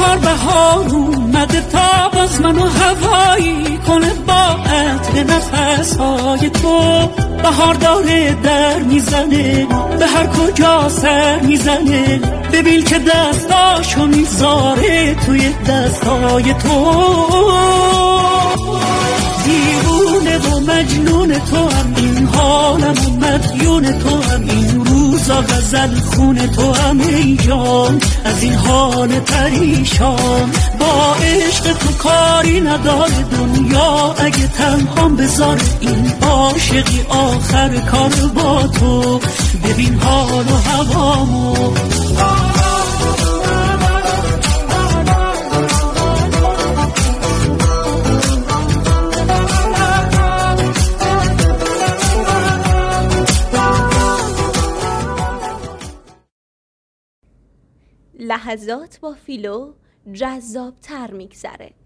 بهار اومده تا باز منو هوایی کنه با عطر نفسهای تو. بهار داره در میزنه به هر کجا سر میزنه، ببین که دستاشو میذاره توی دستای تو. دیوونه و مجنون تو هم این حالم و مدیون تو هم این روزا غزل خون تو هم ای جان از این حال پریشان. با عشق تو کاری نداره دنیا اگه تنهام بذاره، این عاشقی آخر کار با تو. ببین حال و هوامو لحظات با فیلو جذاب تر میگذره.